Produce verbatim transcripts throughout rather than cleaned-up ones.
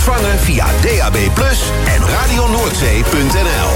Ontvangen via D A B plus, en radio noordzee punt n l.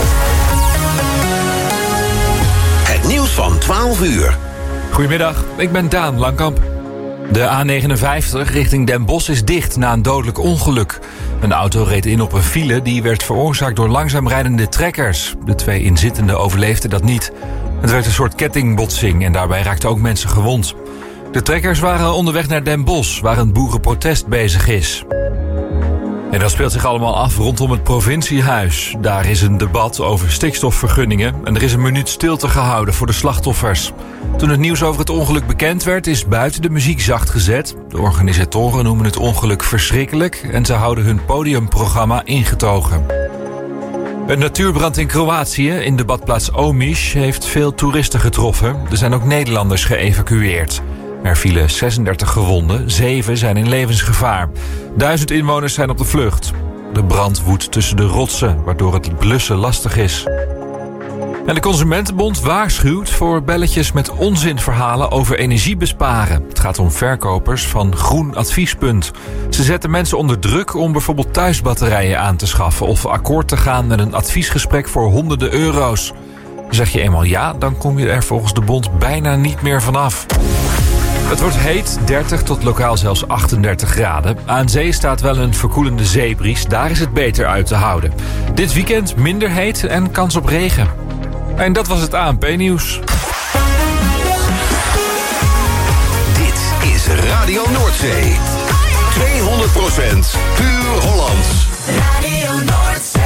Het nieuws van twaalf uur. Goedemiddag, ik ben Daan Langkamp. De A negenenvijftig richting Den Bosch is dicht na een dodelijk ongeluk. Een auto reed in op een file die werd veroorzaakt door langzaam rijdende trekkers. De twee inzittenden overleefden dat niet. Het werd een soort kettingbotsing en daarbij raakten ook mensen gewond. De trekkers waren onderweg naar Den Bosch, waar een boerenprotest bezig is. En dat speelt zich allemaal af rondom het provinciehuis. Daar is een debat over stikstofvergunningen en er is een minuut stilte gehouden voor de slachtoffers. Toen het nieuws over het ongeluk bekend werd, is buiten de muziek zacht gezet. De organisatoren noemen het ongeluk verschrikkelijk en ze houden hun podiumprogramma ingetogen. Een natuurbrand in Kroatië, in de badplaats Omiš, heeft veel toeristen getroffen. Er zijn ook Nederlanders geëvacueerd. Er vielen zesendertig gewonden, zeven zijn in levensgevaar. Duizend inwoners zijn op de vlucht. De brand woedt tussen de rotsen, waardoor het blussen lastig is. En de Consumentenbond waarschuwt voor belletjes met onzinverhalen over energiebesparen. Het gaat om verkopers van Groen Adviespunt. Ze zetten mensen onder druk om bijvoorbeeld thuisbatterijen aan te schaffen of akkoord te gaan met een adviesgesprek voor honderden euro's. Zeg je eenmaal ja, dan kom je er volgens de bond bijna niet meer vanaf. Het wordt heet, dertig tot lokaal zelfs achtendertig graden. Aan zee staat wel een verkoelende zeebries, daar is het beter uit te houden. Dit weekend minder heet en kans op regen. En dat was het A N P-nieuws. Dit is Radio Noordzee. tweehonderd procent puur Hollands. Radio Noordzee.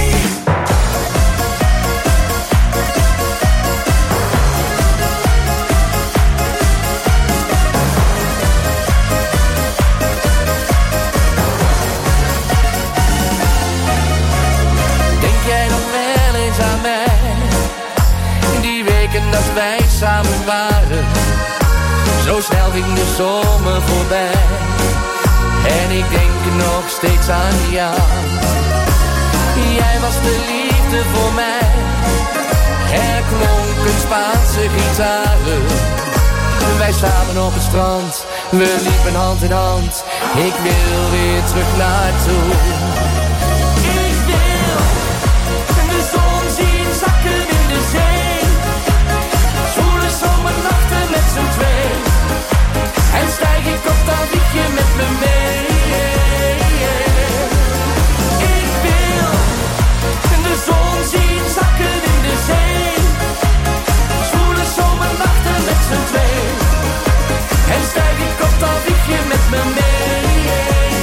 Dat wij samen waren, zo snel ging de zomer voorbij. En ik denk nog steeds aan jou. Jij was de liefde voor mij. Er klonken Spaanse gitaren. Wij samen op het strand, we liepen hand in hand. Ik wil weer terug naartoe. Ik wil de zon zien zakken in de zee. Zomernachten met z'n twee. En stijg ik op, dan vlieg je met me mee. Ik wil de zon zien zakken in de zee. Zwoele zomernachten met z'n twee. En stijg ik op, dan vlieg je met me mee.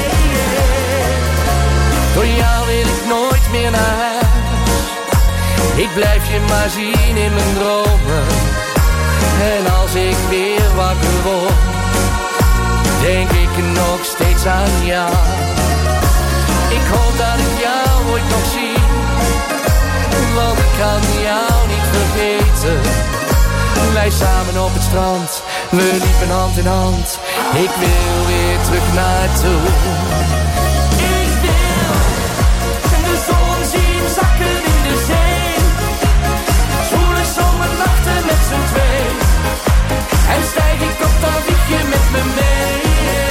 Door jou wil ik nooit meer naar huis. Ik blijf je maar zien in mijn dromen. En als ik weer wakker word, denk ik nog steeds aan jou. Ik hoop dat ik jou ooit nog zie, want ik kan jou niet vergeten. Wij samen op het strand, we liepen hand in hand. Ik wil weer terug naartoe. Ik wil de zon zien zakken in de zee. Zwoele zomernachten met z'n twee. En stijg ik op, dan vlieg je met me mee.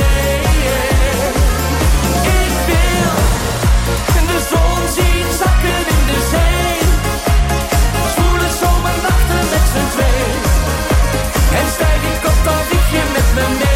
Ik wil de zon zien zakken in de zee. Zwoele zomernachten met z'n twee. En stijg ik op, dan vlieg je met me mee.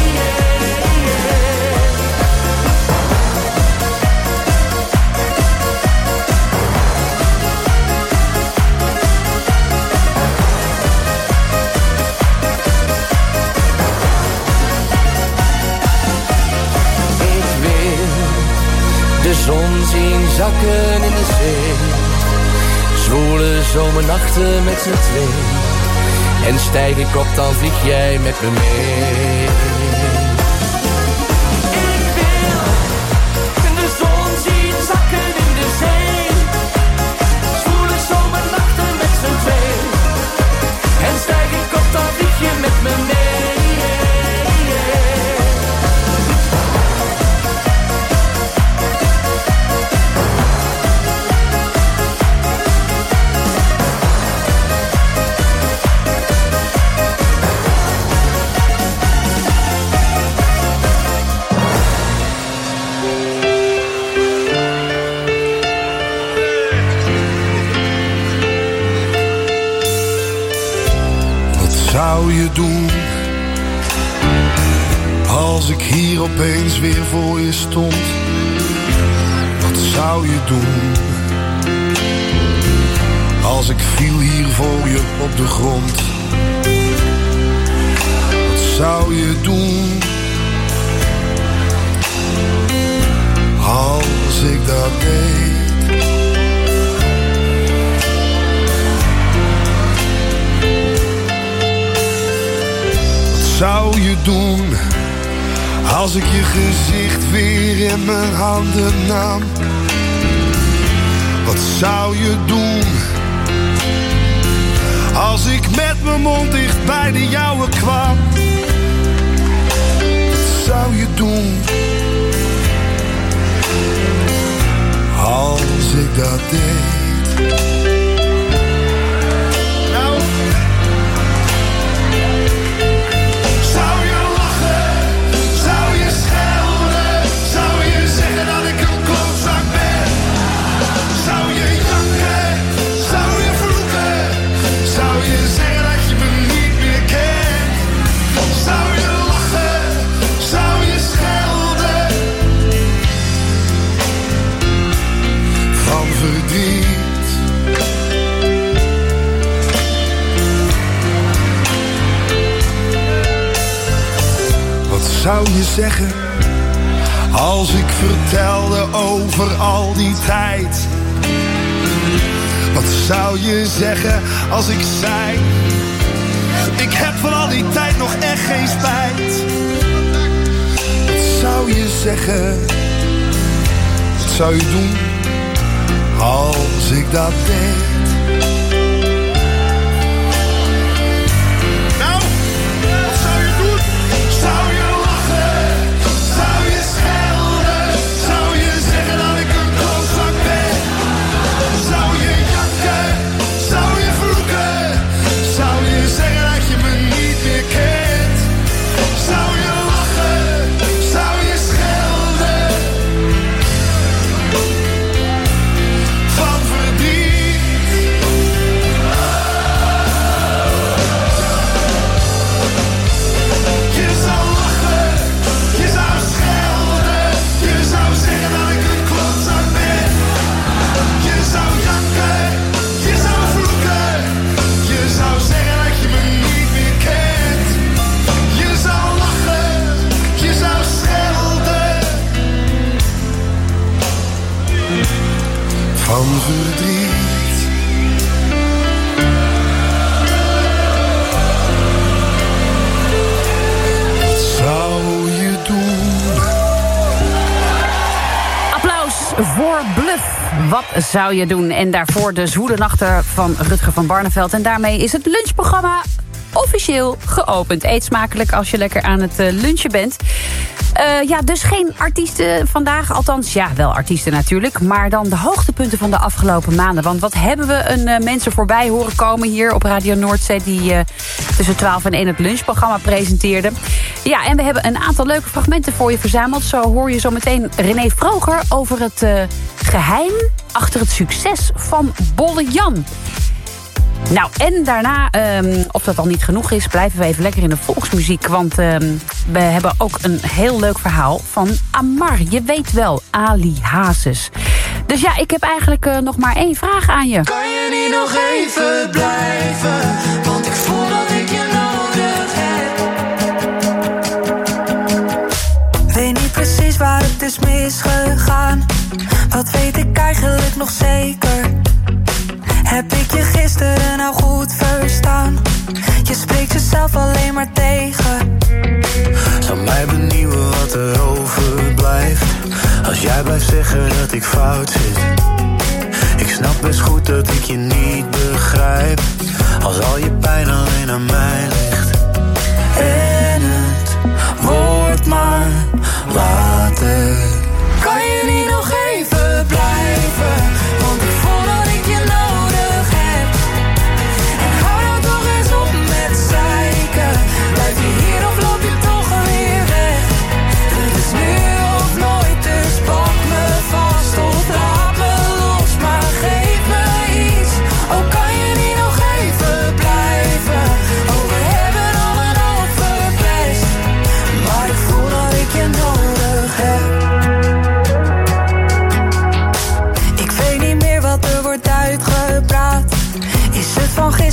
De zon zien zakken in de zee. Zwoele zomernachten met z'n twee. En stijg ik op, dan vlieg jij met me mee. Ik wil de zon zien zakken in de zee. Zwoele zomernachten met z'n twee. En stijg ik op, dan vlieg je met me mee. zou je doen als ik hier opeens weer voor je stond? Wat zou je doen als ik viel hier voor je op de grond? Wat zou je doen als ik dat deed? Wat zou je doen als ik je gezicht weer in mijn handen nam? Wat zou je doen als ik met mijn mond dicht bij de jouwe kwam? Wat zou je doen als ik dat deed? Nou, zou je lachen, zou je schelden, zou je zeggen dat ik een klootzak ben? Zou je janken, zou je vloeken, zou je zeggen dat je me niet meer kent? Zou je lachen, zou je schelden van verdriet? Wat zou je zeggen als ik vertelde over al die tijd? Wat zou je zeggen als ik zei, ik heb van al die tijd nog echt geen spijt? Wat zou je zeggen, wat zou je doen als ik dat deed? Nou, wat zou je doen? Zou je lachen, zou je schelden, zou je zeggen dat ik een klootzak ben? Zou je janken, zou je vloeken, zou je zeggen dat je me niet meer kent? Zou je lachen, zou je schelden van verdriet? Je zou lachen, je zou schelden, je zou zeggen dat ik een klootzak ben. Je zou janken, je zou vloeken, je zou zeggen dat je me niet meer kent. Je zou lachen, je zou schelden van verdriet. Wat zou je doen? Applaus voor Bluff. Wat zou je doen? En daarvoor de zwoele nachten van Rutger van Barneveld. En daarmee is het lunchprogramma officieel geopend. Eet smakelijk als je lekker aan het uh, lunchen bent. Uh, ja, dus geen artiesten vandaag. Althans, ja, wel artiesten natuurlijk. Maar dan de hoogtepunten van de afgelopen maanden. Want wat hebben we een uh, mensen voorbij horen komen hier op Radio Noordzee... die uh, tussen twaalf en één het lunchprogramma presenteerden. Ja, en we hebben een aantal leuke fragmenten voor je verzameld. Zo hoor je zo meteen René Vroger over het uh, geheim achter het succes van Bolle Jan. Nou, en daarna, um, of dat al niet genoeg is, blijven we even lekker in de volksmuziek. Want um, we hebben ook een heel leuk verhaal van Amar. Je weet wel, Ali Hazes. Dus ja, ik heb eigenlijk uh, nog maar één vraag aan je. Kan je niet nog even blijven? Want ik voel dat ik je nodig heb. Weet niet precies waar het is misgegaan. Wat weet ik eigenlijk nog zeker? Heb ik je gisteren nou goed verstaan? Je spreekt jezelf alleen maar tegen. Zou mij benieuwen wat er overblijft als jij blijft zeggen dat ik fout zit. Ik snap best goed dat ik je niet begrijp als al je pijn alleen aan mij ligt. En het wordt maar later. Kan je niet nog even blijven? Want ik voel dat ik je nodig heb. En hou nou toch eens op met zeiken. Blijf je hier of loop je toch weer weg? Het is nu of nooit, dus pak me vast of laat me los. Maar geef me iets, oh kan je niet nog even blijven? Over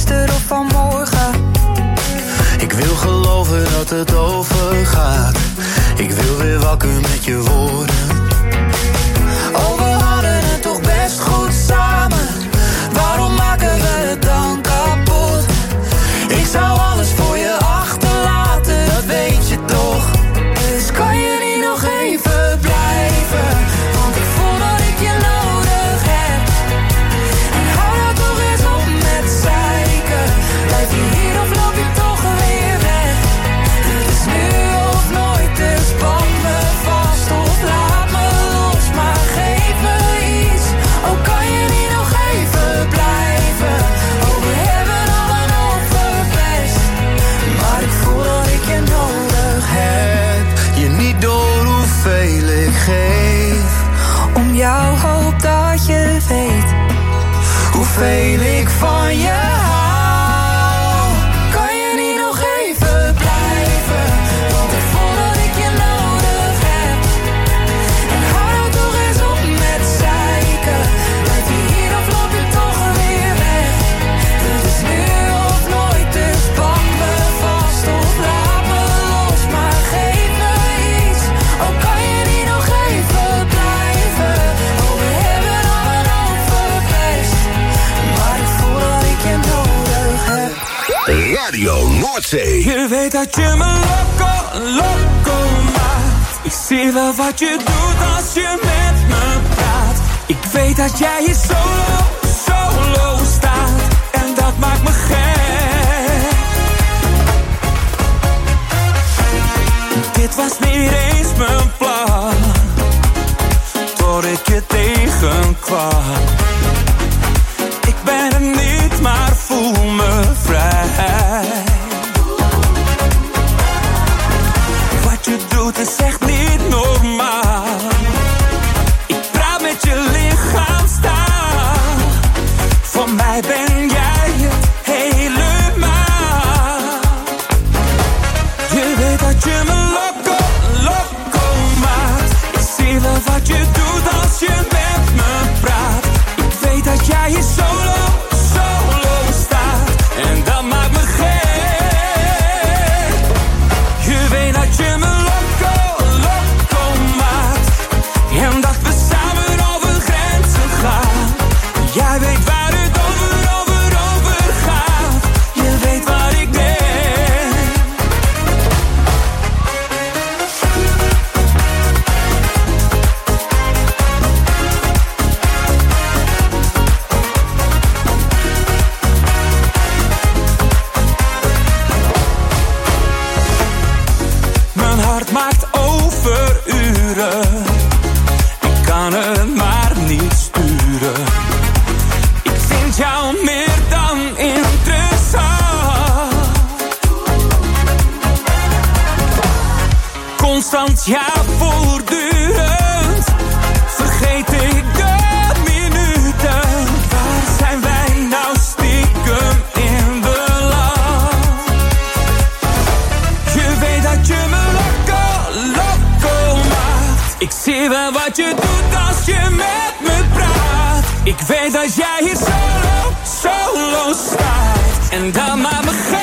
gisteren of van morgen. Ik wil geloven dat het overgaat. Ik wil weer wakker met je woorden. Oh, we hadden het toch best goed samen. Waarom maken we het dan kapot? Ik zou alles voor je achterlaten, dat weet je toch. Dus kan je niet nog even blijven? Want ik voel dat ik je nodig heb. En hou nou toch eens op met zeiken. Blijf je hier of loop je toch weer weg? Het is nu of nooit, dus pak me vast of laat me los. Maar geef me iets, oh kan je niet nog even blijven? Oh, we hebben allemaal verpest. Maar ik voel dat ik je nodig heb. Je niet door hoeveel ik geef. Om jou hoop dat je weet hoeveel ik van je hou. Kan je niet nog even blijven? Want ik voel dat ik je nodig heb. En hou nou toch eens op met zeiken. Blijf je hier of loop je toch weer weg? Het is nu of nooit, dus pak me vast of laat me los. Maar geef me iets, oh kan je niet nog even blijven? Oh, we hebben allemaal verpest. Maar ik voel dat ik je nodig heb. Radio Noordzee. Je weet dat je me loco, loco maakt. Ik zie wel wat je doet als je met me praat. Ik weet dat jij hier solo, solo staat. En dat maakt me gek. Dit was niet eens mijn plan, tot ik je tegenkwam. Ik ben er niet, maar voel me vrij. Wat je doet is echt niet normaal. Ik praat met je lichaam staan. Voor mij ben jij het helemaal. Je weet dat je me loco, loco maakt. Ik zie wel wat je doet als je met me praat. Ik weet dat jij hier solo, solo staat. En dat maakt me gek. Je weet dat je me loco, loco maakt. En dat we samen over grenzen gaan. Jij weet waar het over, over, over gaat. Je weet waar ik ben. Mijn hart maakt overuren. Ik kan het maar niet sturen. Ik vind jou meer dan interessant. Constant, ja, voortdurend. Vergeet ik de minuten. Waar zijn wij nou stiekem in beland? Je weet dat je me loco, loco maakt. Ik zie wel wat je doet als je met me praat. Ik weet dat jij hier solo, solo staat. En dat maakt me gek.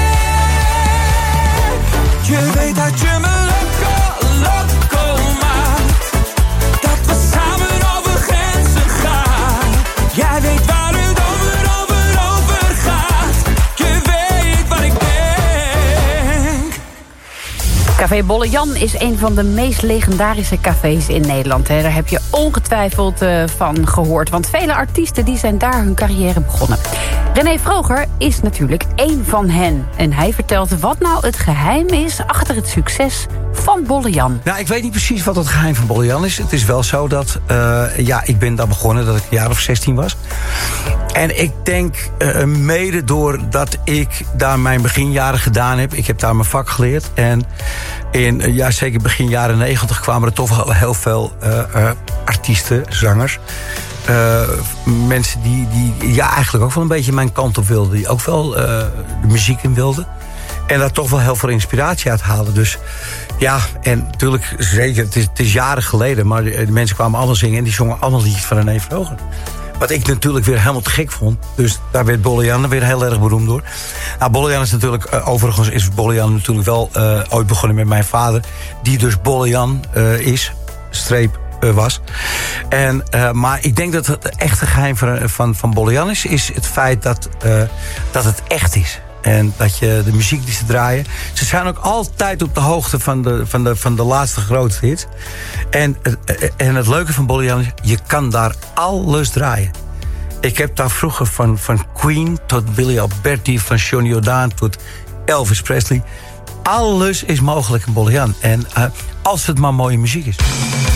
Je weet dat je me loco, loco maakt. Dat we samen over grenzen gaan. Jij weet waar het over, over, over gaat. Je weet wat ik denk. Café Bolle Jan is een van de meest legendarische cafés in Nederland. Hè. Daar heb je ongetwijfeld uh, van gehoord. Want vele artiesten die zijn daar hun carrière begonnen. René Vroger is natuurlijk één van hen. En hij vertelt wat nou het geheim is achter het succes van Bolle Jan. Nou, ik weet niet precies wat het geheim van Bolle Jan is. Het is wel zo dat, uh, ja, ik ben daar begonnen dat ik een jaar of zestien was. En ik denk uh, mede doordat ik daar mijn beginjaren gedaan heb. Ik heb daar mijn vak geleerd. En in, uh, ja, zeker begin jaren negentig kwamen er toch wel heel veel uh, uh, artiesten, zangers. Uh, mensen die, die ja, eigenlijk ook wel een beetje mijn kant op wilden. Die ook wel uh, de muziek in wilden. En daar toch wel heel veel inspiratie uit haalden. Dus ja, en natuurlijk, zeker, het is, het is jaren geleden. Maar de, de mensen kwamen allemaal zingen en die zongen allemaal liedjes van René Vroger. Wat ik natuurlijk weer helemaal te gek vond. Dus daar werd Bolle-Jan weer heel erg beroemd door. Nou, Bolle-Jan is natuurlijk... Uh, overigens is Bolle-Jan natuurlijk wel uh, ooit begonnen met mijn vader. Die dus Bolle-Jan uh, is. Streep uh, was. En, uh, maar ik denk dat het echte geheim van, van, van Bolle-Jan is... is het feit dat, uh, dat het echt is. En dat je de muziek die ze draaien... Ze zijn ook altijd op de hoogte van de, van de, van de laatste grote hits. En, en het leuke van Bolle-Jan is... je kan daar alles draaien. Ik heb daar vroeger van, van Queen tot Willy Alberti... van Johnny Jordaan tot Elvis Presley. Alles is mogelijk in Bolle-Jan. En uh, als het maar mooie muziek is.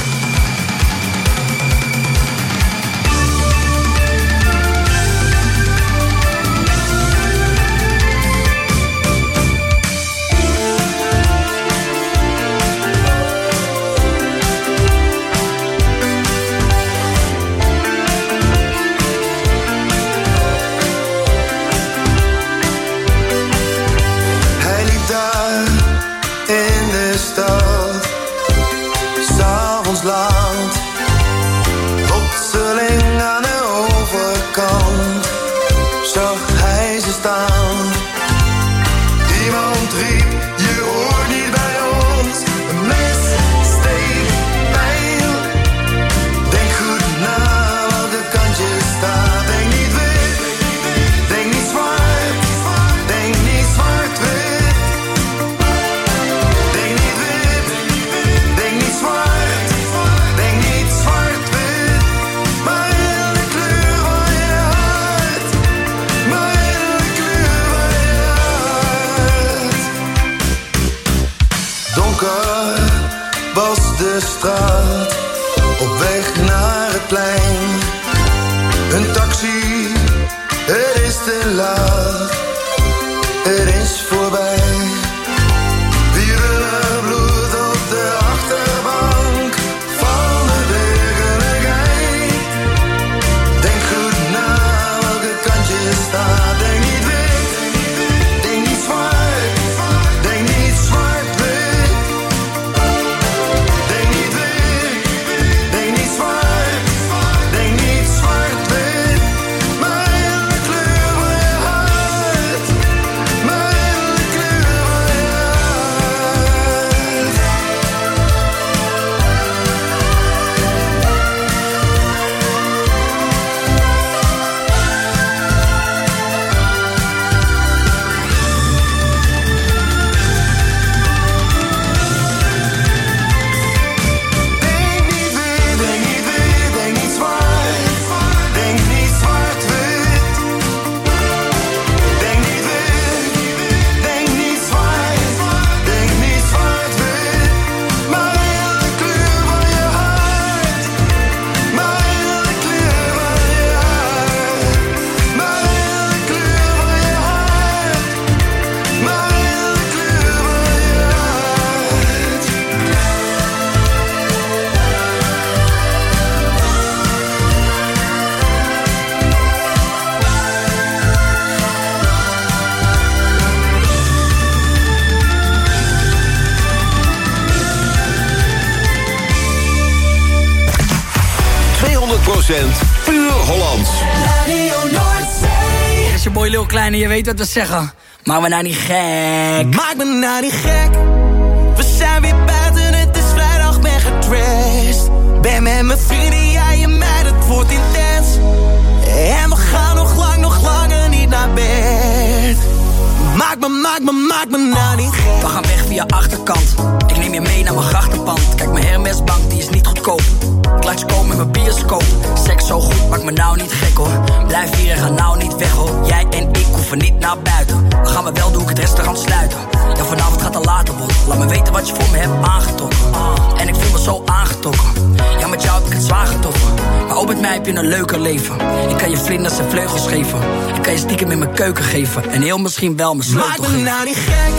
Puur Hollands. Radio Noordzee. Het is je boy Lil Kleine, je weet wat we zeggen. Maak me nou niet gek. Maak me nou niet gek. We zijn weer buiten, het is vrijdag, ben getrashed. Ben met mijn vrienden, jij en mij, het wordt intens. En we gaan nog lang, nog langer niet naar bed. Maak me, maak me, maak me nou niet gek. We gaan weg via achterkant. Ik neem je mee naar mijn grachtenpand. Kijk, mijn Hermesbank, die is niet goedkoop. Ik laat je komen met mijn bioscoop. Seks zo goed, maak me nou niet gek hoor. Blijf hier en ga nou niet weg hoor. Jij en ik hoeven niet naar buiten. We gaan we wel, doe ik het restaurant sluiten. Ja, vanavond gaat al later worden. Laat me weten wat je voor me hebt aangetrokken. En ik voel me zo aangetrokken. Ja, met jou heb ik het zwaar getroffen. Maar ook met mij heb je een leuker leven. Ik kan je vlinders en vleugels geven. Ik kan je stiekem in mijn keuken geven. En heel misschien wel mijn sleutel geven. Maak me nou niet gek.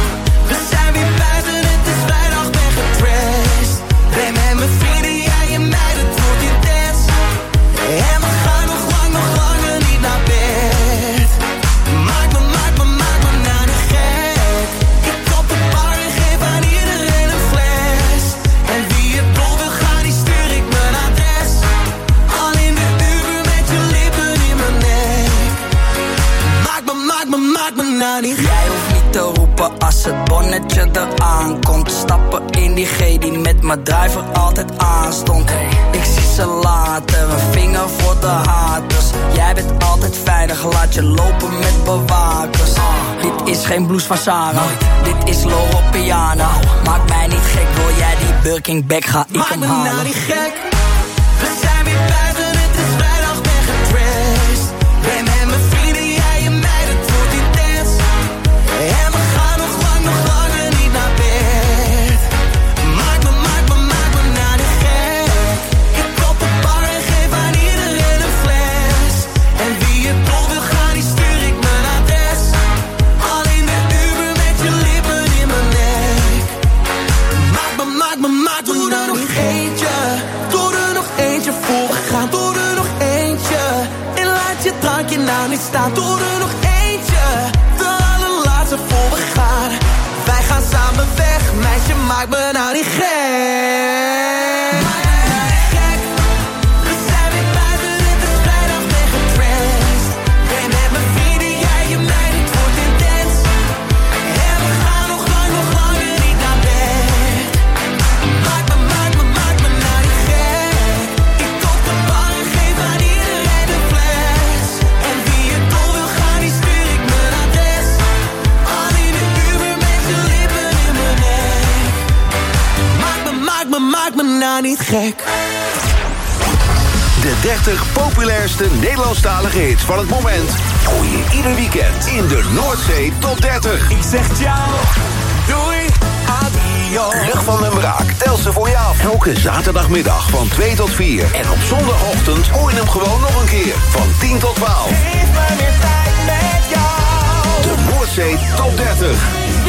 We zijn weer buiten, het is vrijdag, ben getrashed. Ben met mijn vrienden, jij en mij, het wordt intens. En we gaan nog lang, nog langer niet naar bed. Maak me, maak me, maak me nou niet gek. Ik op de bar en geef aan iedereen een fles. En wie het blok wil gaan, die stuur ik mijn adres. Al in de Uber met je maak me nou niet gek. Jij hoeft niet te roepen als het bonnetje eraan komt. Stappen in die G die met mijn driver altijd aanstond. Ik zie ze later, een vinger voor de haters. Jij bent altijd veilig, laat je lopen met bewakers. Dit is geen blues van Sarah, dit is Loro Piana. Maak mij niet gek, wil jij die Birkenback, ga ik maak hem me halen. nou niet gek. We zijn weer buiten, het is vrijdag, ben getraced. Ben met mijn vrienden, jij en mij, dat wordt intens. En we gaan nog lang, nog langer niet naar bed. Maak me, maak me, maak me nou niet gek. Ik op de bar en geef aan iedereen een fles. En wie het dol wil gaan, die stuur ik mijn adres. Al in de Uber met je lippen in mijn nek. Maak me, maak me, maak me nou nog eentje. Doe er nog eentje voor we gaan. Doe er nog eentje. En laat je drankje nou niet staan. Doe er nog eentje. De allerlaatste voor we gaan. Wij gaan samen weg. Meisje, maak me nou niet gek. Maak me nou niet gek. We zijn weer buiten, het is vrijdag, ben getraced. Ben met mijn vrienden, jij en mij, dit wordt intens. En we gaan nog lang, nog langer niet naar bed. Maak me, maak me, maak me nou niet gek. Ik op de bar en geef aan iedereen een fles. En wie het dol wil gaan, die stuur ik mijn adres. Al in de Uber met je lippen in mijn nek. Maak me, maak me, maak me nou niet gek. De dertig populairste Nederlandstalige hits van het moment hoor je ieder weekend in de Noordzee Top dertig. Ik zeg ciao, doei, adio. Lucht van den Braak telt ze voor je af. Elke zaterdagmiddag van twee tot vier. En op zondagochtend hoor je hem gewoon nog een keer. Van tien tot twaalf. Geef me meer tijd met jou. De Noordzee Top dertig.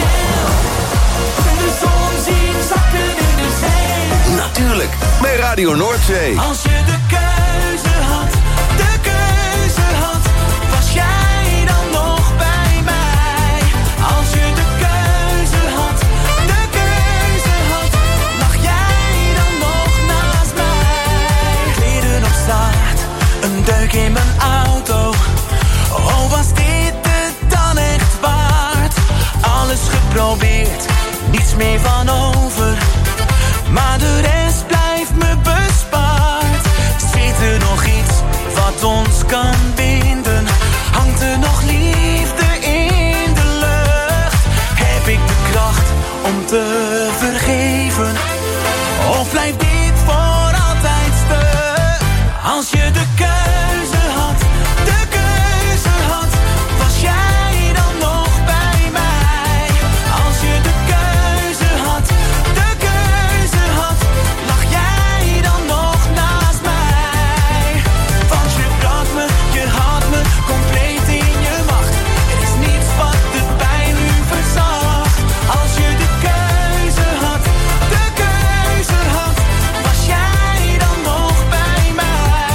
De zon ziet zakken in de zee. Natuurlijk, bij Radio Noordzee. Als je de keuze had, de keuze had, was jij dan nog bij mij? Als je de keuze had, de keuze had, lag jij dan nog naast mij? Kleden op straat, een deuk in mijn auto. Oh, was dit het dan echt waard? Alles geprobeerd, niets meer van over. Maar de rest blijft me bespaard. Zit er nog iets wat ons kan binden? Hangt er nog liefde in de lucht? Heb ik de kracht om te vergeven? Of blijft dit voor altijd stuk? Als je de keuze had, de keuze had, was jij dan nog bij mij? Als je de keuze had, de keuze had, lag jij dan nog naast mij? Want je brak me, je had me compleet in je macht. Er is niets wat de pijn nu verzacht. Als je de keuze had, de keuze had, was jij dan nog bij mij?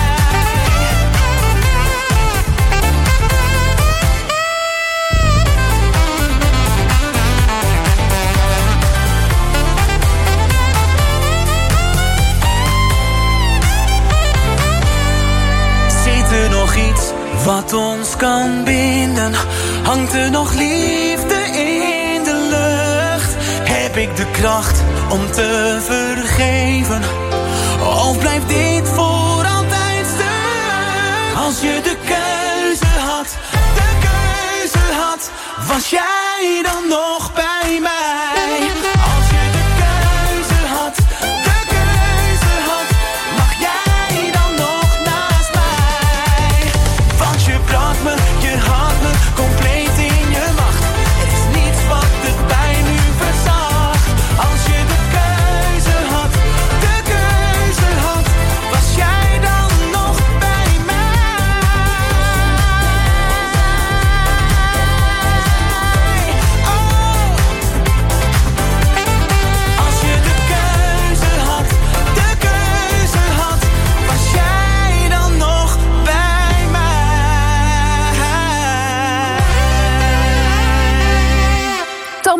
Zit er nog iets wat ons kan binden? Hangt er nog liefde in de lucht? Heb ik de kracht om te vergeven? Of blijft dit voor altijd stuk? Als je de keuze had, de keuze had, was jij dan nog bij mij? Als je de keuze had, de keuze had, mag jij dan nog naast mij? Want je brak me, je had me compleet in je macht. Er is niets wat de pijn nu verzacht. Als je de keuze had, de keuze had, was jij dan nog bij mij? Oh.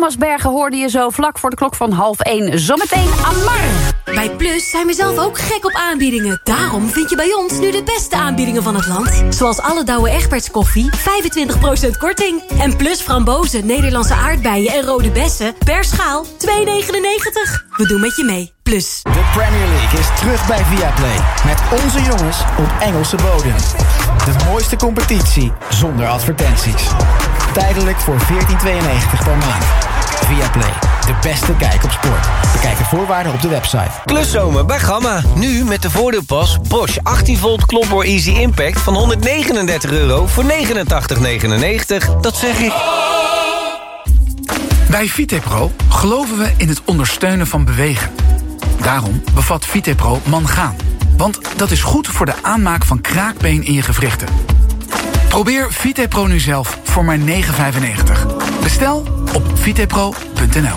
Thomas Bergen hoorde je zo vlak voor de klok van half één. Zometeen Amar. Bij Plus zijn we zelf ook gek op aanbiedingen. Daarom vind je bij ons nu de beste aanbiedingen van het land. Zoals alle Douwe Egberts koffie, vijfentwintig procent korting. En Plus frambozen, Nederlandse aardbeien en rode bessen per schaal twee negenennegentig. We doen met je mee. Plus. De Premier League is terug bij Viaplay. Met onze jongens op Engelse bodem. De mooiste competitie zonder advertenties. Tijdelijk voor veertien tweeënnegentig per maand. Viaplay, de beste kijk op sport. Bekijk de voorwaarden op de website. Kluszomer bij Gamma. Nu met de voordeelpas Bosch achttien volt Klopboor Easy Impact van honderdnegenendertig euro voor negenentachtig negenennegentig. Dat zeg ik. Bij Vitepro geloven we in het ondersteunen van bewegen. Daarom bevat Vitepro mangaan. Want dat is goed voor de aanmaak van kraakbeen in je gewrichten. Probeer Vitepro nu zelf voor maar negen vijfennegentig. Bestel op vitepro punt n l.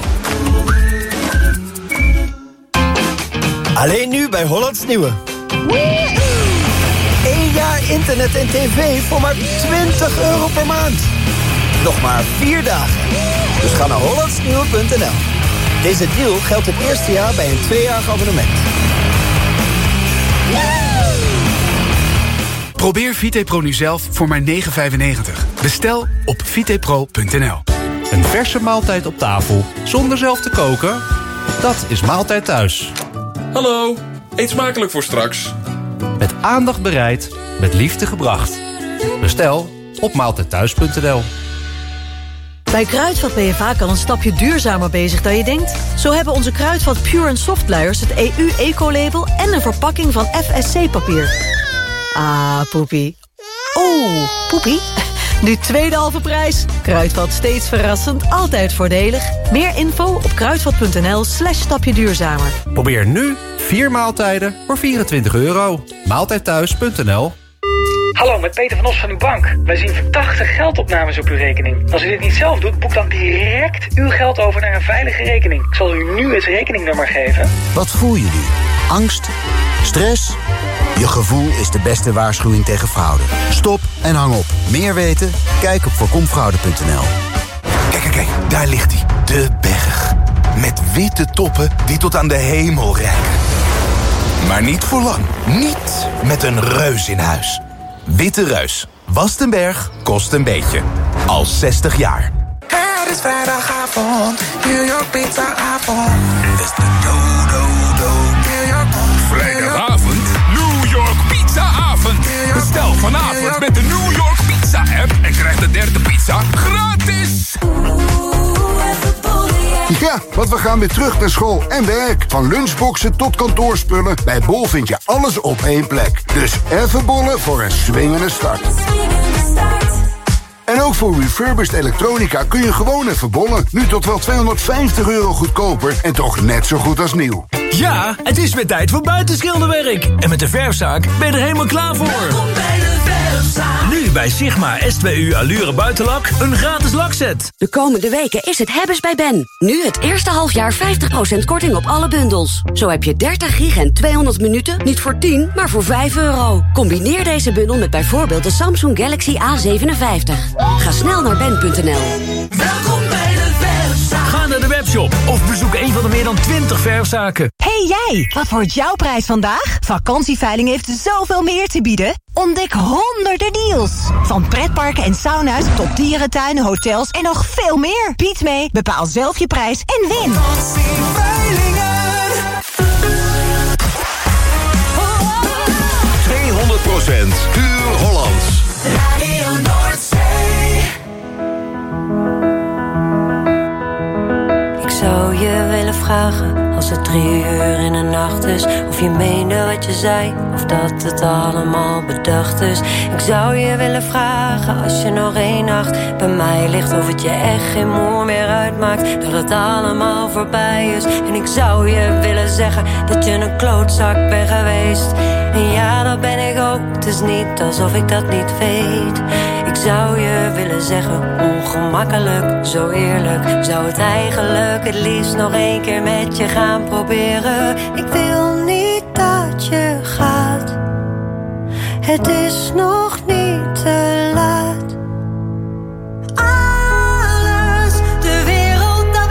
Alleen nu bij Hollands Nieuwe. Eén jaar internet en tv voor maar twintig euro per maand. Nog maar vier dagen. Dus ga naar hollands nieuwe punt n l. Deze deal geldt het eerste jaar bij een tweejarig abonnement. Probeer Vitepro nu zelf voor maar negen vijfennegentig. Bestel op vitepro punt n l. Een verse maaltijd op tafel, zonder zelf te koken? Dat is Maaltijd Thuis. Hallo, eet smakelijk voor straks. Met aandacht bereid, met liefde gebracht. Bestel op maaltijdthuis punt n l. Bij Kruidvat ben je vaak al een stapje duurzamer bezig dan je denkt. Zo hebben onze Kruidvat Pure en Soft luiers het E U-ecolabel en een verpakking van F S C-papier. Ah, poepie. Oeh, poepie. Nu tweede halve prijs. Kruidvat steeds verrassend, altijd voordelig. Meer info op kruidvat punt n l slash stapje duurzamer. Probeer nu vier maaltijden voor vierentwintig euro. maaltijdthuis punt n l. Hallo, met Peter van Os van uw bank. Wij zien verdachte geldopnames op uw rekening. Als u dit niet zelf doet, boek dan direct uw geld over naar een veilige rekening. Ik zal u nu het rekeningnummer geven. Wat voel je nu? Angst? Stress? Je gevoel is de beste waarschuwing tegen fraude. Stop en hang op. Meer weten? Kijk op voorkomfraude punt n l. Kijk, kijk, kijk, daar ligt hij. De berg. Met witte toppen die tot aan de hemel reiken. Maar niet voor lang. Niet met een reus in huis. Witte Reus. Wast een berg, kost een beetje. Al zestig jaar. Het is vrijdagavond, New York pizza avond. Het is de do-do-do. New York, Vrijdagavond, New York pizza avond. Bestel vanavond met de New York pizza app en krijg de derde pizza gratis. Ja, want we gaan weer terug naar school en werk. Van lunchboxen tot kantoorspullen. Bij Bol vind je alles op één plek. Dus even bollen voor een swingende start. En ook voor refurbished elektronica kun je gewoon even bollen. Nu tot wel tweehonderdvijftig euro goedkoper en toch net zo goed als nieuw. Ja, het is weer tijd voor buitenschilderwerk. En met de Verfzaak ben je er helemaal klaar voor. Welkom bij de Verfzaak. Nu bij Sigma S twee U Allure Buitenlak een gratis lakset. De komende weken is het hebben's bij Ben. Nu het eerste halfjaar vijftig procent korting op alle bundels. Zo heb je dertig gig en tweehonderd minuten niet voor tien, maar voor vijf euro. Combineer deze bundel met bijvoorbeeld de Samsung Galaxy A zevenenvijftig. Ga snel naar ben punt n l. Welkom bij de Verfzaak. Ga naar de webshop of bezoek een van de meer dan twintig verfzaken. Hey jij, wat wordt jouw prijs vandaag? Vakantieveiling heeft zoveel meer te bieden. Ontdek honderden deals. Van pretparken en sauna's tot dierentuinen, hotels en nog veel meer. Bied mee, bepaal zelf je prijs en win. tweehonderd procent puur Hollands. Radio Noordzee. Ik zou je willen vragen, als het drie uur in de nacht is, of je meende wat je zei, of dat het allemaal bedacht is. Ik zou je willen vragen, als je nog één nacht bij mij ligt, of het je echt geen moer meer uitmaakt, dat het allemaal voorbij is. En ik zou je willen zeggen, dat je een klootzak bent geweest. En ja, dat ben ik ook, het is niet alsof ik dat niet weet. Ik zou je willen zeggen, ongemakkelijk, zo eerlijk, zou het eigenlijk het liefst nog één keer met je gaan proberen. Ik wil niet dat je gaat, het is nog niet te laat. Alles, de wereld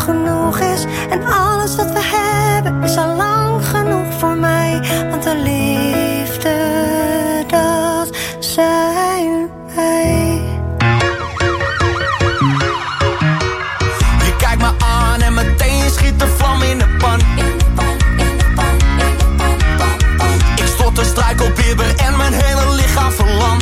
genoeg is. En alles wat we hebben is al lang genoeg voor mij. Want de liefde, dat zijn wij. Je kijkt me aan en meteen schiet de vlam in de pan. Ik stort een struikelbibber en mijn hele lichaam verlamt.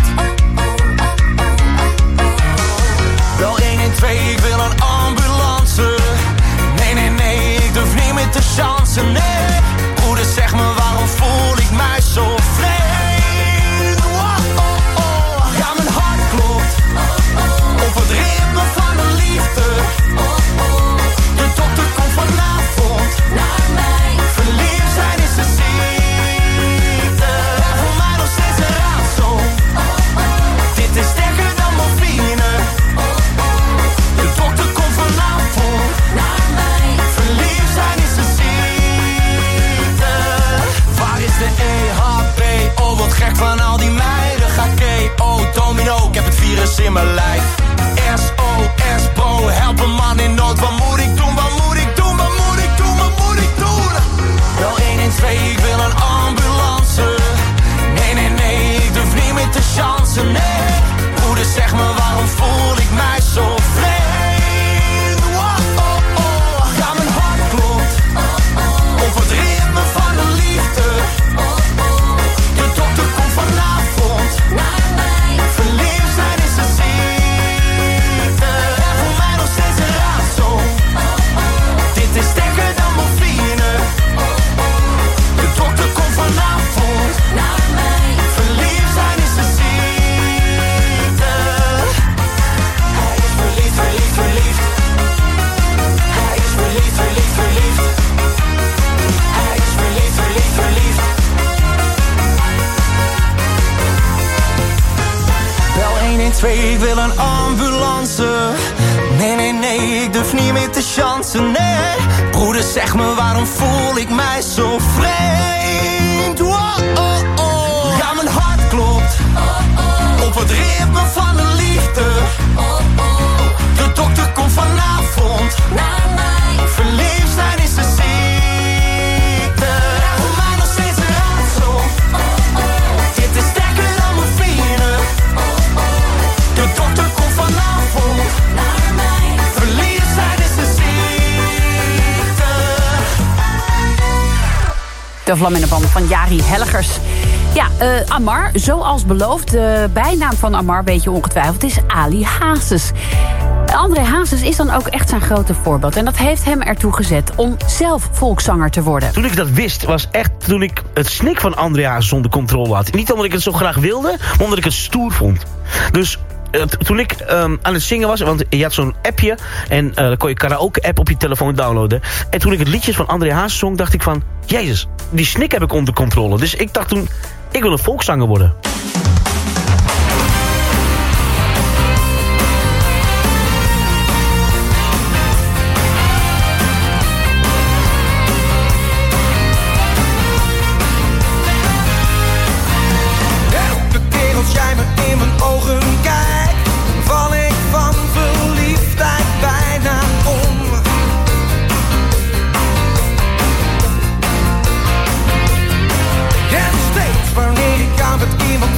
Wel één één twee, ik wil een ambulance. Nee, nee, nee, ik durf niet meer te chansen, nee. Broeder, zeg me, waarom voel ik mij zo vreemd? Oh, oh, oh. Ja, mijn hart klopt op het ritme van de liefde. De dokter komt vanavond naar mij. Verliefd zijn is een ziekte. Voor mij nog steeds een raadsel. Dit is sterker dan morfine. De dokter komt vanavond naar mij. Verliefd zijn is een ziekte. Waar is de E H P? Oh, wat gek van al die meiden. Ga K O, domino, ik heb het virus in mijn lijf. S O S, bro, help een man in nood. Wat moet ik doen, wat moet ik doen, wat moet ik doen, wat moet ik doen? Wel één één twee, ik wil een ambulance. Nee, nee, nee, ik durf niet meer te chansen, nee. Broeder, zeg me, waarom voel ik mij zo vreemd? Oh, oh, oh. Ja, mijn hart klopt op het ritme van de liefde. De dokter komt vanavond naar mij. Verliefd zijn is een ziekte. En voor mij nog steeds een raadsel. Dit is sterker dan morfine. De dokter komt vanavond naar mij. Verliefd zijn is een ziekte. Hij is verliefd, verliefd, verliefd. Hij is verliefd, verliefd, verliefd. Hij is verliefd, verliefd, verliefd. Wel één één twee, ik wil een ambulance. Nee, nee, nee, ik durf niet meer te chansen, nee. Broeder, zeg me, waarom voel ik mij zo vreemd? Oh, oh, oh. Ja, mijn hart klopt op het ritme van de liefde. De dokter komt vanavond naar mij. Verliefd zijn is een ziekte. Voor mij nog steeds een raadsel. Dit is sterker dan morfine. De dokter komt vanavond naar mij. Verliefd zijn is een ziekte. De vlam in de pan van Jari Helgers. Ja, uh, Ammar, zoals beloofd, de bijnaam van Ammar, weet je ongetwijfeld, is Ali Hazes. André Hazes is dan ook echt zijn grote voorbeeld. En dat heeft hem ertoe gezet om zelf volkszanger te worden. Toen ik dat wist, was echt toen ik het snik van André Hazes onder controle had. Niet omdat ik het zo graag wilde, maar omdat ik het stoer vond. Dus uh, t- toen ik um, aan het zingen was, want je had zo'n appje en uh, dan kon je karaoke-app op je telefoon downloaden. En toen ik het liedjes van André Hazes zong, dacht ik van, jezus, die snik heb ik onder controle. Dus ik dacht toen, ik wil een volkszanger worden. Elke keer als jij me in mijn ogen kijkt, val ik van verliefdheid bijna om. En steeds wanneer ik aan met iemand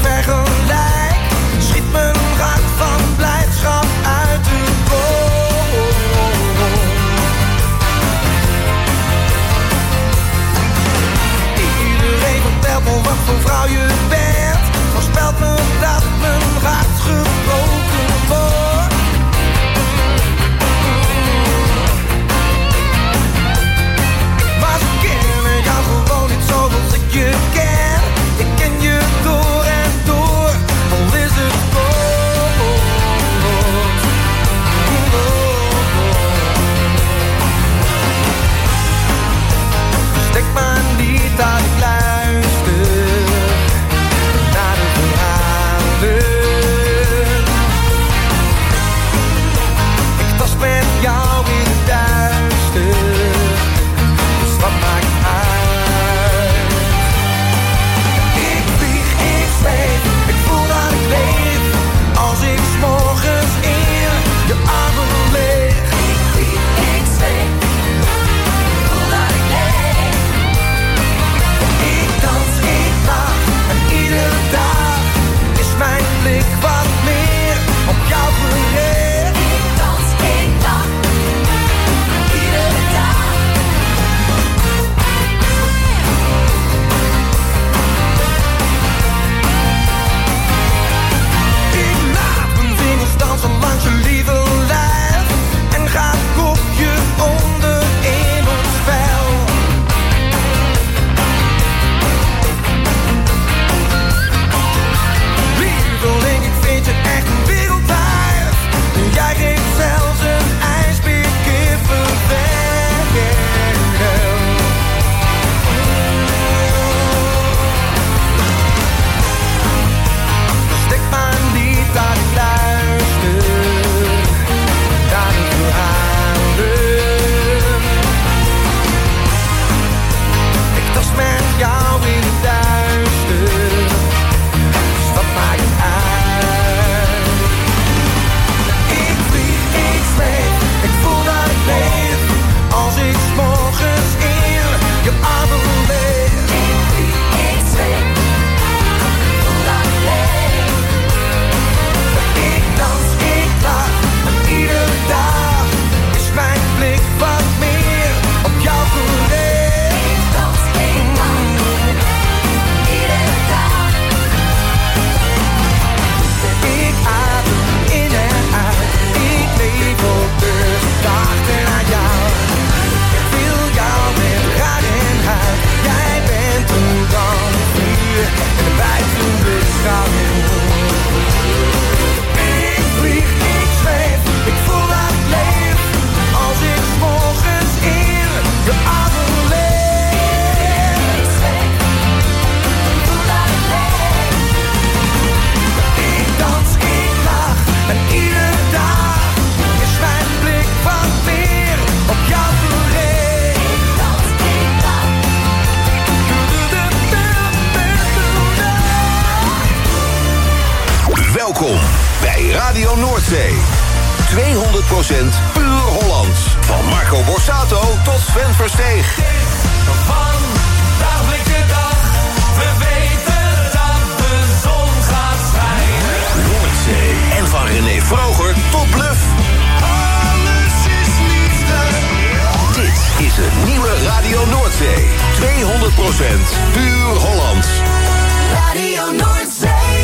tweehonderd procent puur Hollands. Van Marco Borsato tot Sven Versteeg. Vandaag blijkt de dag, we weten dat de zon gaat schijnen. Noordzee. En van René Vroger tot Bluff. Alles is liefde. Dit is het nieuwe Radio Noordzee. tweehonderd procent puur Hollands. Radio Noordzee.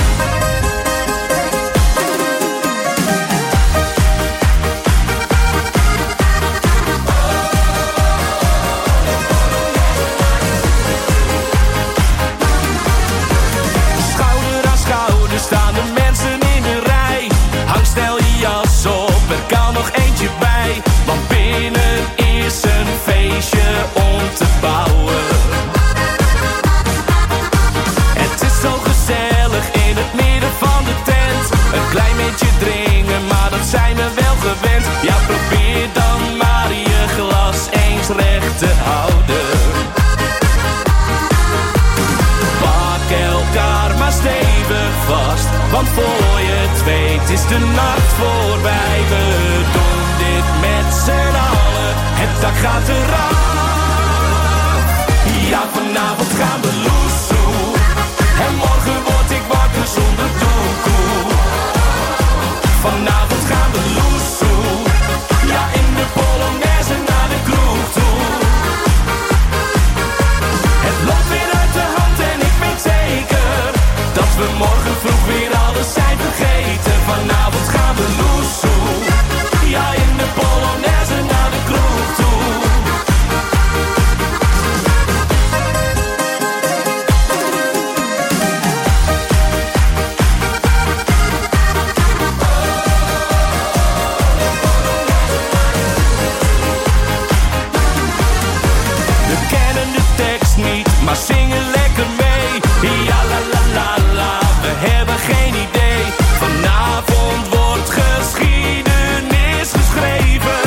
Schouder aan schouder staan de mensen in de rij. Hang snel je jas op, er kan nog eentje bij. Want binnen is een feestje om te bouwen. Het is zo gezellig in het midden van de tent. Een klein beetje dringen, maar dat zijn we wel gewend. Ja, probeer dan maar je glas eens recht te houden. Pak elkaar maar stevig vast, want voor je het weet is de nacht voorbij. We doen dit met z'n allen, het dak gaat eraf. Ja, vanavond gaan we loesoe. En morgen word ik wakker zonder doekoe. Vanavond gaan we loesoe. Ja, in de Polonaise naar de kroeg toe. Het loopt weer uit de hand en ik weet zeker dat we morgen vroeg weer alles zijn vergeten. Vanavond gaan we loesoe. Ja, in de Polonaise naar de kroeg toe. Maar zingen lekker mee. Ja la la la la, we hebben geen idee. Vanavond wordt geschiedenis geschreven.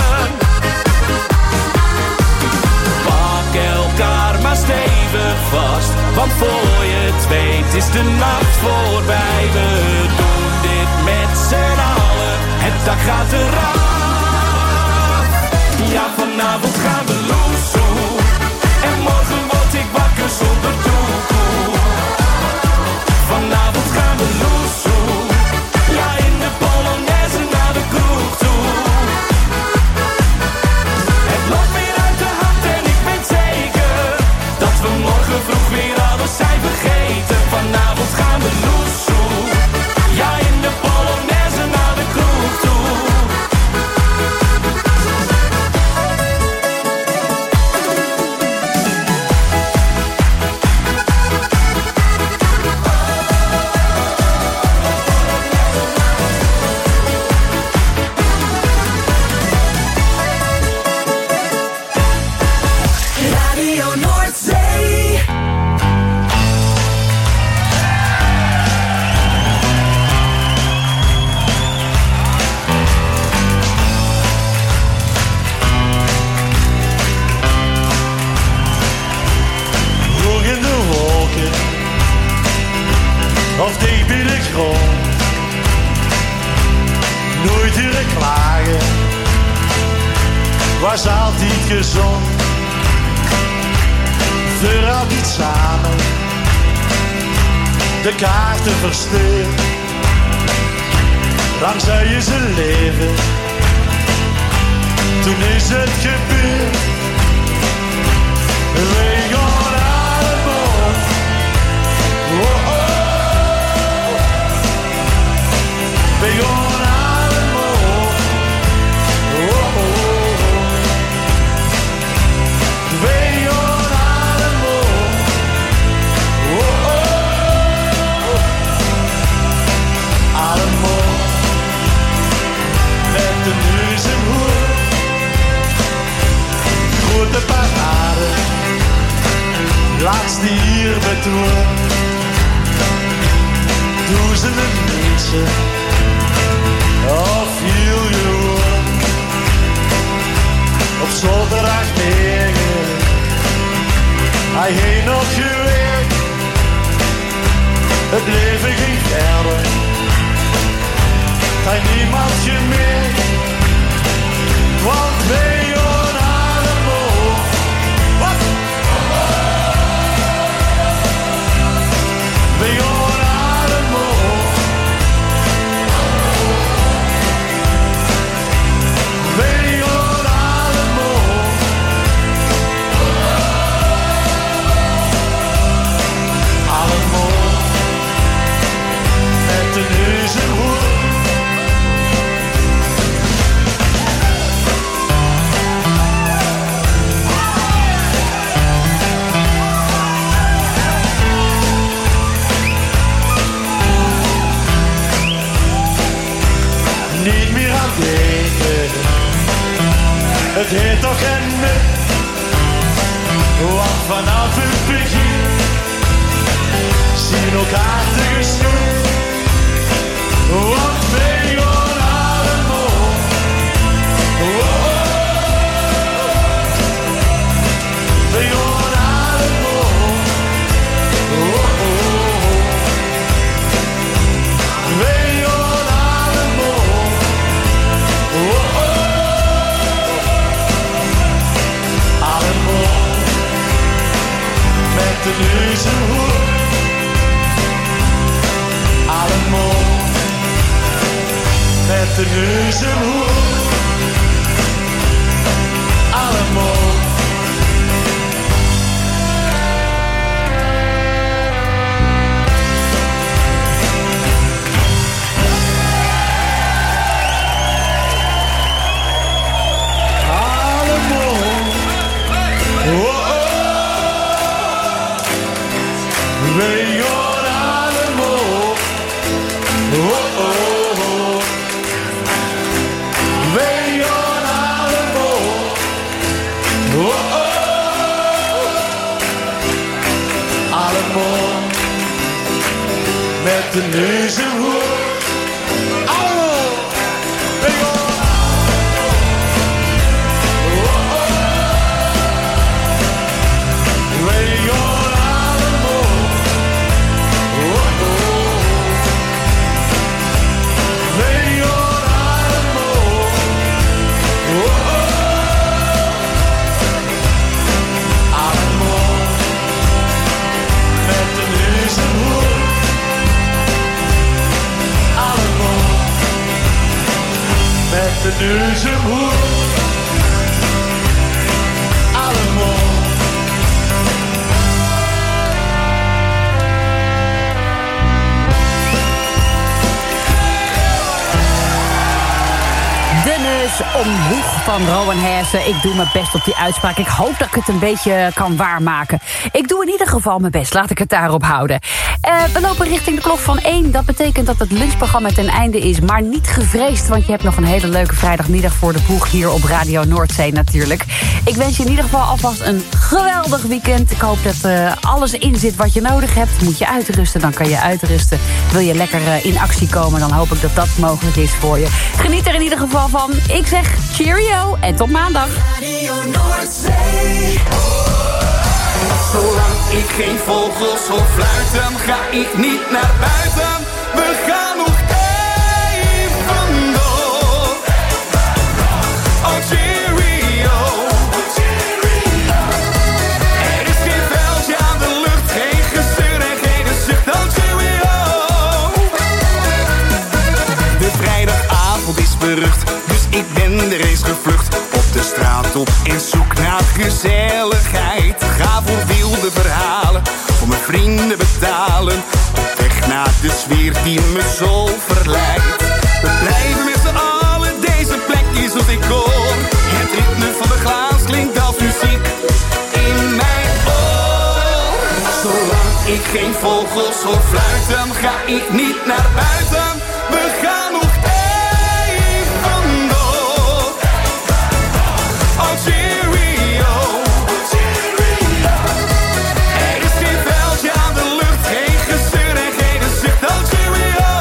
Pak elkaar maar stevig vast, want voor je het weet is de nacht voorbij. We doen dit met z'n allen, het dak gaat eraf. Ja, vanavond gaan we loesoe. En morgen word ik wakker zonder doekoe. Vanavond gaan we loesoe. Ja, in de Polonaise naar de kroeg toe. Het loopt weer uit de hand en ik weet zeker dat we morgen vroeg weer alles zijn vergeten. Vanavond gaan we loesoe. Ja, in de Polonaise naar de kroeg toe. Radio Noordzee. Hoog in de wolken, of dicht bij de grond. Nooit hier klagen, was altijd gezond. Voor altijd samen, de kaarten versteund. Lang zou je ze leven, toen is het gebeurd. We gaan aan de boot, oh oh. We gaan aan de boot, oh oh. We gaan aan de boot, oh oh. Aan de boot, met de neus en hoed. Grote parade, laatste hier betoen. Duizenden mensen, of heel gewoon. Op zondag negen, hij heen nog gewerkt. Het leven ging verder, hij niemand gemerkt. vanaf het begin. Zien elkaar te snoet. Wat ben je allemaal? Oh, oh. Ben je allemaal? Oh, oh. Ben je allemaal? Oh, oh. Allemaal. Met de neus en hoek. Allemaal. Met de neus en hoek. Allemaal. Oh, oh. We gaan allemaal. Oh, oh. We gaan allemaal. Oh, oh. Allemaal. Met de neus omhoog. Allemaal. We gaan. Met de neus omhoog. Allemaal. De neus omhoog van Rowan Heesen. Ik doe mijn best op die uitspraak. Ik hoop dat ik het een beetje kan waarmaken. Ik doe in ieder geval mijn best. Laat ik het daarop houden. Uh, we lopen richting de klok van één. Dat betekent dat het lunchprogramma ten einde is. Maar niet gevreesd, want je hebt nog een hele leuke vrijdagmiddag voor de boeg hier op Radio Noordzee natuurlijk. Ik wens je in ieder geval alvast een geweldig weekend. Ik hoop dat uh, alles in zit wat je nodig hebt. Moet je uitrusten, dan kan je uitrusten. Wil je lekker uh, in actie komen, dan hoop ik dat dat mogelijk is voor je. Geniet er in ieder geval van. Ik zeg cheerio en tot maandag. Radio Noordzee. Zolang ik geen vogels hoor fluiten, ga ik niet naar buiten. We gaan nog even door. Oh cheerio. Er is geen veldje aan de lucht, geen gezeur en geen zucht. Oh cheerio. De vrijdagavond is berucht, dus ik ben er eens gevlucht. Op de straat op en zoek naar gezelligheid. Ga voor wilde verhalen, voor mijn vrienden betalen. Op weg naar de sfeer die me zo verleidt. We blijven met z'n allen, deze plek is als ik hoor. Het ritme van de glaas klinkt als muziek in mijn oor. Zolang ik geen vogels hoor fluiten, ga ik niet naar buiten. We gaan nog even door. Oh cheerio. Er is geen veldje aan de lucht, geen gezeur en geen zucht. Oh cheerio.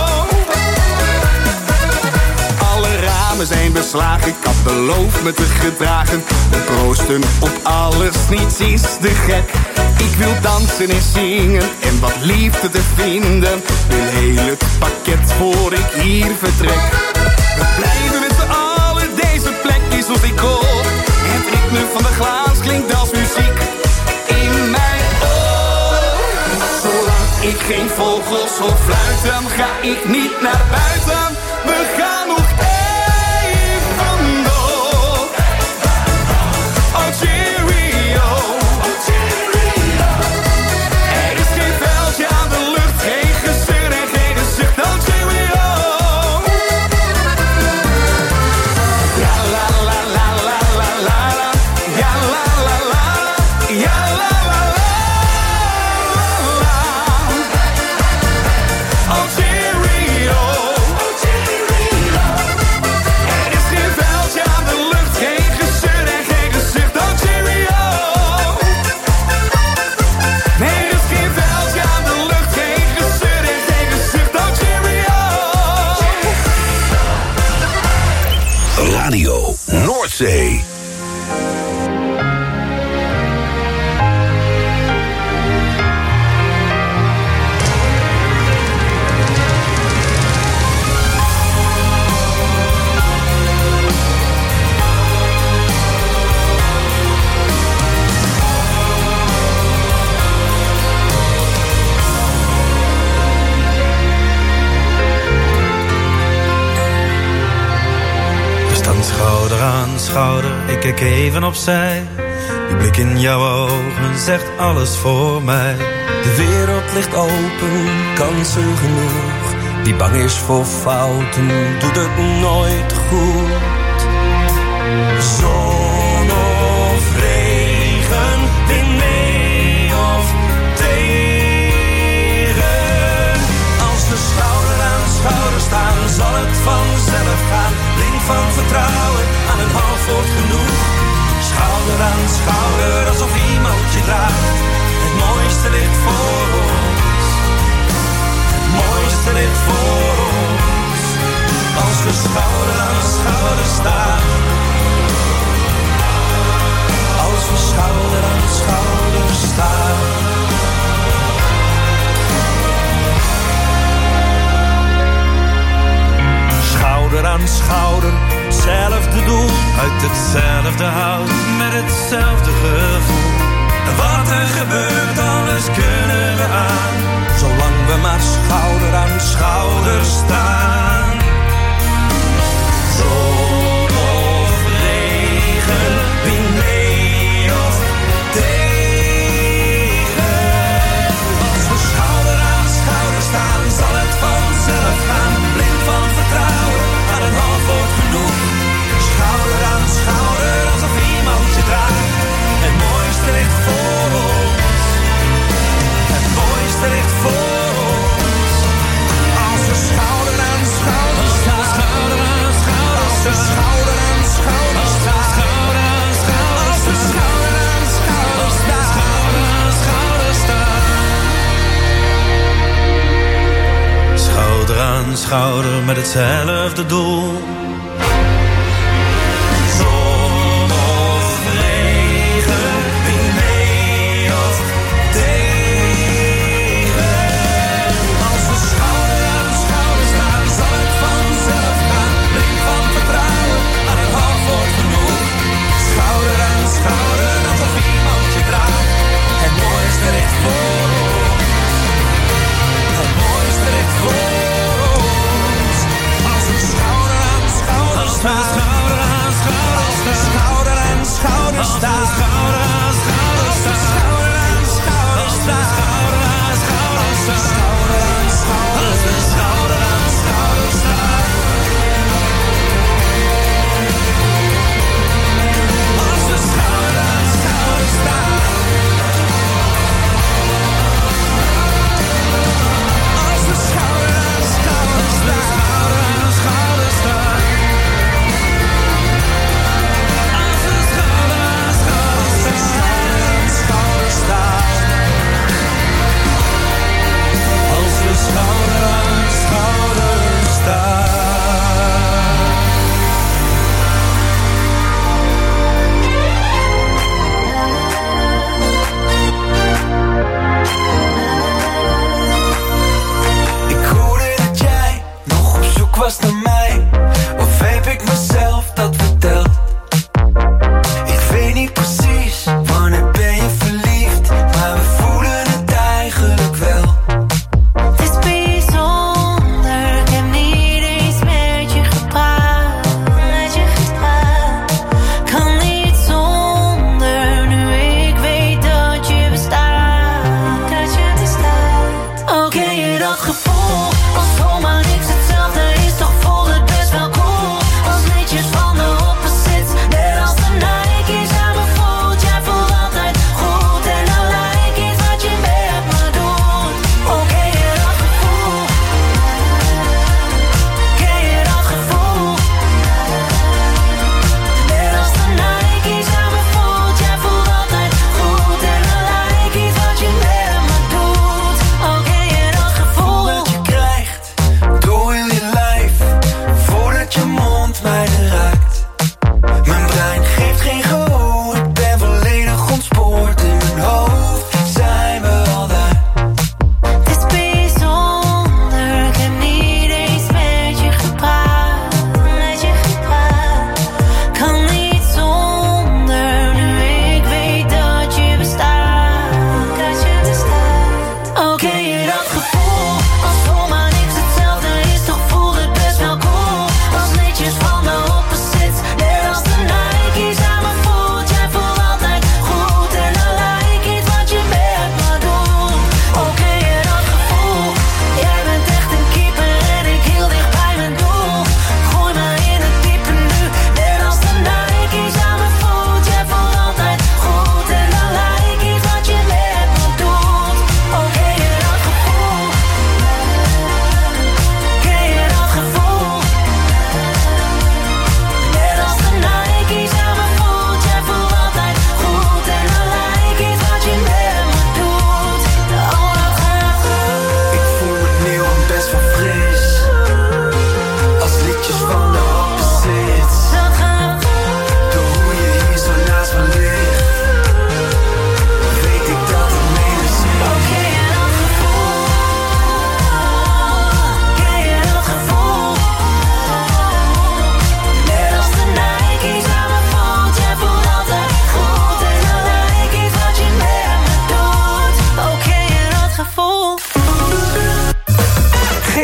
Alle ramen zijn beslagen, ik had beloofd me te gedragen. We proosten op alles, niets is te gek. Ik wil dansen en zingen en wat liefde te vinden. Wil heel het pakket voor ik hier vertrek. We blijven met z'n allen, deze plek is als ik hoor. Het ritme van de glaas klinkt als muziek in mijn oor. Zolang ik geen vogels hoor fluiten, ga ik niet naar buiten. We gaan nog even door. Oh cheerio. Er is geen veldje aan de lucht, geen gezeur en geen zucht. Oh cheerio. Ja la la la la la la la. Ja la la la la. Ja la la la la. Oh cheerio. Oh cheerio. Noordzee. Schouder aan schouder, ik kijk even opzij. Die blik in jouw ogen zegt alles voor mij. De wereld ligt open, kansen genoeg. Wie bang is voor fouten, doet het nooit goed. Zon of regen, wind mee of tegen. Als we schouder aan schouder staan, zal het vanzelf gaan. Blink van vertrouwen, aan een half wordt genoeg. Schouder aan schouder, alsof iemand je draagt. Het mooiste ligt voor ons. Het mooiste ligt voor ons. Als we schouder aan schouder staan. Als we schouder aan schouder staan. Schouder aan schouder, hetzelfde doel. Uit hetzelfde hout, met hetzelfde gevoel. En wat er gebeurt, alles kunnen we aan. Zolang we maar schouder aan schouder staan. Zon of regen, wind mee of tegen. Als we schouder aan schouder staan, zal het vanzelf gaan. Blind van vertrouwen, aan een half wordt genoeg. Schouder aan schouder, alsof iemand je draagt. Het mooiste ligt voor ons. Het mooiste ligt voor ons. Als we schouder aan schouder staan. Als we schouder aan schouder staan. Als we schouder aan schouder staan. Schouder aan schouder met hetzelfde doel. Schouder aan schouder.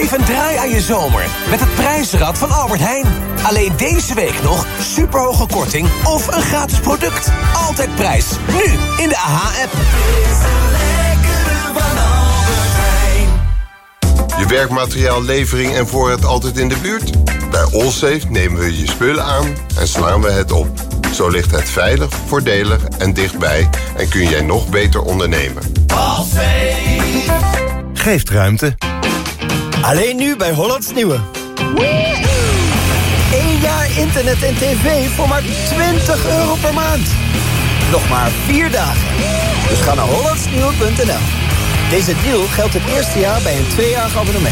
Geef een draai aan je zomer met het prijzenrad van Albert Heijn. Alleen deze week nog superhoge korting of een gratis product. Altijd prijs. Nu in de A H-app. Je werkmateriaallevering en voorraad altijd in de buurt? Bij Allsafe nemen we je spullen aan en slaan we het op. Zo ligt het veilig, voordelig en dichtbij en kun jij nog beter ondernemen. Allsafe geeft ruimte. Alleen nu bij Hollands Nieuwe. Eén jaar internet en tv voor maar twintig euro per maand. Nog maar vier dagen. Dus ga naar hollandsnieuwe punt n l. Deze deal geldt het eerste jaar bij een tweejarig abonnement.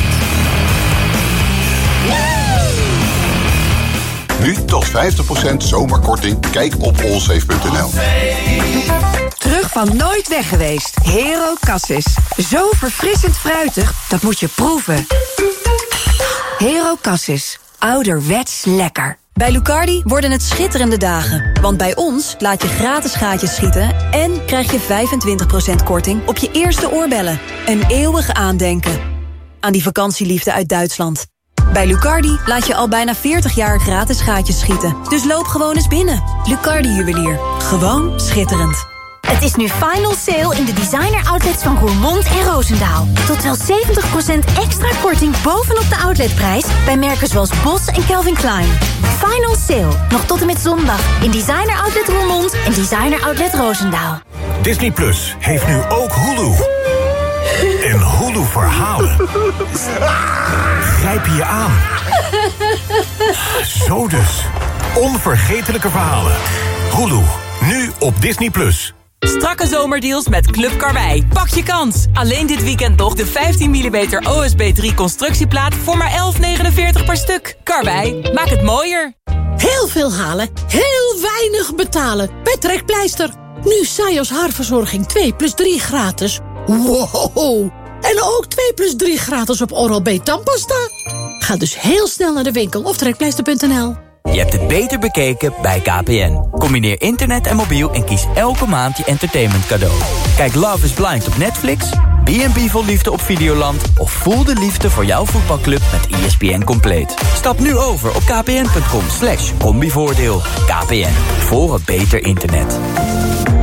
Nu tot vijftig procent zomerkorting. Kijk op allsafe punt n l. Terug van nooit weg geweest. Hero Cassis. Zo verfrissend fruitig, dat moet je proeven. Hero Cassis. Ouderwets lekker. Bij Lucardi worden het schitterende dagen. Want bij ons laat je gratis gaatjes schieten en krijg je vijfentwintig procent korting op je eerste oorbellen. Een eeuwig aandenken aan die vakantieliefde uit Duitsland. Bij Lucardi laat je al bijna veertig jaar gratis gaatjes schieten. Dus loop gewoon eens binnen. Lucardi Juwelier. Gewoon schitterend. Het is nu final sale in de designer outlets van Roermond en Roosendaal. Tot wel zeventig procent extra korting bovenop de outletprijs bij merken zoals Bos en Calvin Klein. Final sale, nog tot en met zondag in designer outlet Roermond en designer outlet Roosendaal. Disney Plus heeft nu ook Hulu. En Hulu verhalen grijpen je aan. Zo dus. Onvergetelijke verhalen. Hulu, nu op Disney Plus. Strakke zomerdeals met Club Karwei. Pak je kans. Alleen dit weekend nog de vijftien millimeter O S B drie constructieplaat voor maar elf negenenveertig per stuk. Karwei, maak het mooier. Heel veel halen, heel weinig betalen. Bij Trekpleister. Nu Sajos haarverzorging twee plus drie gratis. Wow! En ook twee plus drie gratis op Oral-B tandpasta. Ga dus heel snel naar de winkel of trekpleister punt n l. Je hebt het beter bekeken bij K P N. Combineer internet en mobiel en kies elke maand je entertainment cadeau. Kijk Love is Blind op Netflix, B en B vol liefde op Videoland of voel de liefde voor jouw voetbalclub met E S P N Compleet. Stap nu over op kpn punt com slash combivoordeel. K P N, voor een beter internet.